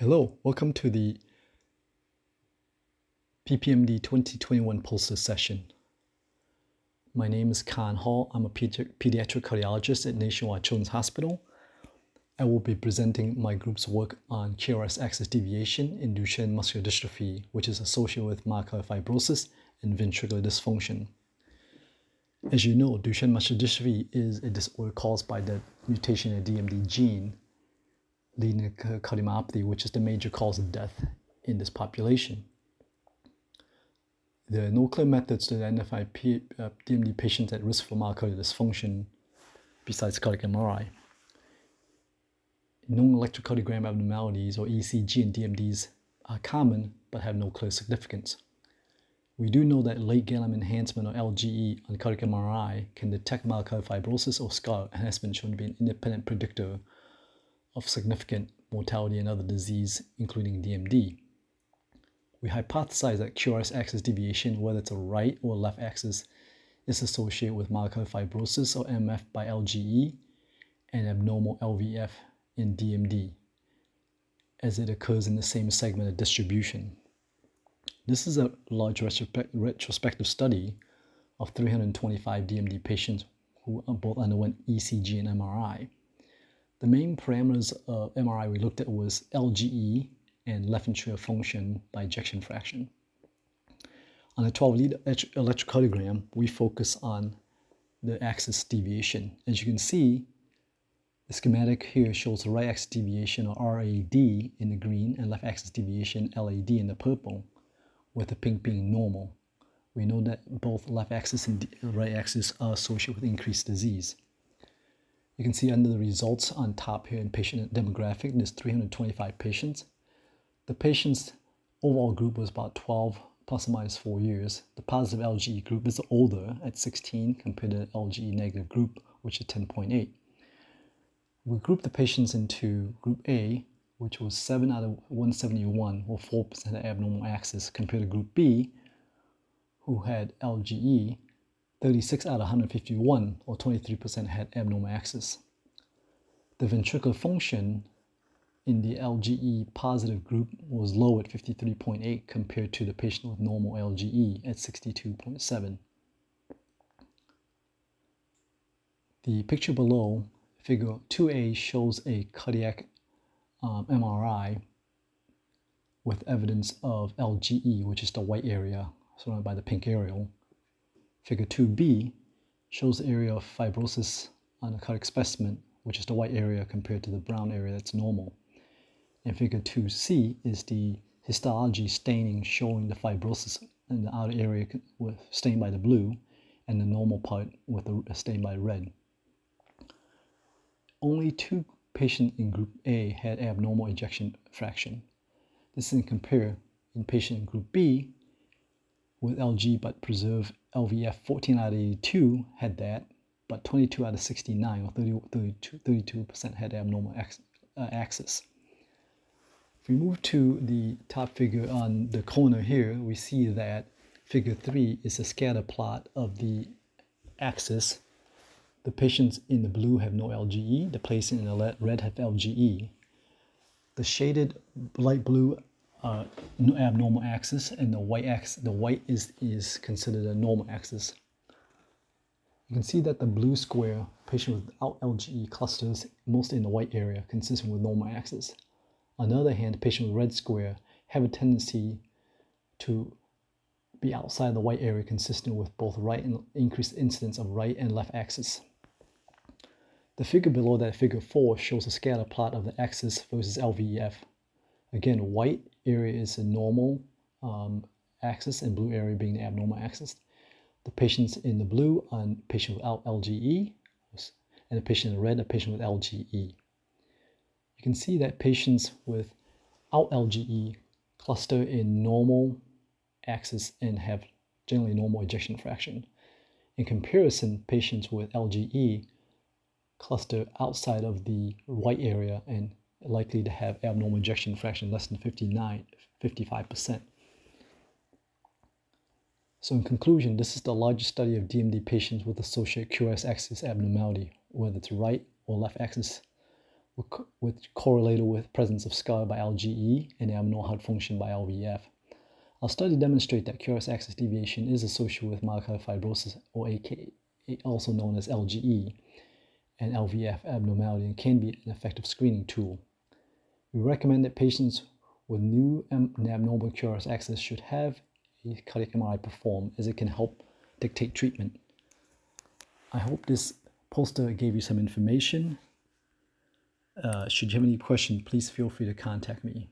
Hello, welcome to the PPMD 2021 poster session. My name is Khan Hall. I'm a pediatric cardiologist at Nationwide Children's Hospital. I will be presenting my group's work on QRS axis deviation in Duchenne muscular dystrophy, which is associated with myocardial fibrosis and ventricular dysfunction. As you know, Duchenne muscular dystrophy is a disorder caused by the mutation in the DMD gene, leading to cardiomyopathy, which is the major cause of death in this population. There are no clear methods to identify DMD patients at risk for myocardial dysfunction besides cardiac MRI. Known electrocardiogram abnormalities, or ECG, in DMDs are common but have no clear significance. We do know that late gadolinium enhancement, or LGE, on cardiac MRI can detect myocardial fibrosis or scar and has been shown to be an independent predictor of significant mortality and other disease, including DMD. We hypothesize that QRS axis deviation, whether it's a right or left axis, is associated with myocardial fibrosis, or MF, by LGE and abnormal LVF in DMD, as it occurs in the same segment of distribution. This is a large retrospective study of 325 DMD patients who both underwent ECG and MRI. The main parameters of MRI we looked at was LGE and left ventricular function by ejection fraction. On a 12-lead electrocardiogram, we focus on the axis deviation. As you can see, the schematic here shows the right axis deviation, or RAD, in the green, and left axis deviation, LAD, in the purple, with the pink being normal. We know that both left axis and right axis are associated with increased disease. You can see under the results on top here in patient demographic, there's 325 patients. The patient's overall group was about 12 plus or minus 4 years. The positive LGE group is older at 16 compared to the LGE negative group, which is 10.8. We grouped the patients into group A, which was 7 out of 171, or 4% abnormal axis, compared to group B, who had LGE, 36 out of 151, or 23% had abnormal axis. The ventricular function in the LGE positive group was low at 53.8 compared to the patient with normal LGE at 62.7. The picture below, figure 2A, shows a cardiac MRI with evidence of LGE, which is the white area surrounded by the pink areole. Figure 2B shows the area of fibrosis on a cardiac specimen, which is the white area compared to the brown area that's normal. And figure 2C is the histology staining, showing the fibrosis in the outer area with stained by the blue, and the normal part with the stained by red. Only 2 patients in group A had abnormal ejection fraction. This is compared in patient in group B with LG but preserved LVF. 14 out of 82 had that, but 22 out of 69, or 32% had abnormal axis. If we move to the top figure on the corner here, we see that figure 3 is a scatter plot of the axis. The patients in the blue have no LGE. The patients in the red have LGE. The shaded light blue no abnormal axis, and the white is considered a normal axis. You can see that the blue square, patient without LGE, clusters mostly in the white area, consistent with normal axis. On the other hand, patients with red square have a tendency to be outside the white area, consistent with both right and increased incidence of right and left axis. The figure below that, figure 4, shows a scatter plot of the axis versus LVEF. Again, white area is a normal axis, and blue area being the abnormal axis. The patients in the blue are patient without LGE, and the patient in the red are patient with LGE. You can see that patients without LGE cluster in normal axis and have generally normal ejection fraction. In comparison, patients with LGE cluster outside of the white area and likely to have abnormal ejection fraction less than 55%. So in conclusion, this is the largest study of DMD patients with associated QRS axis abnormality, whether it's right or left axis which correlated with presence of scar by LGE and abnormal heart function by LVF. Our study demonstrates that QRS axis deviation is associated with myocardial fibrosis, or AKA, also known as LGE, and LVF abnormality, and can be an effective screening tool. We recommend that patients with new and abnormal QRS axis should have a cardiac MRI performed, as it can help dictate treatment. I hope this poster gave you some information. Should you have any questions, please feel free to contact me.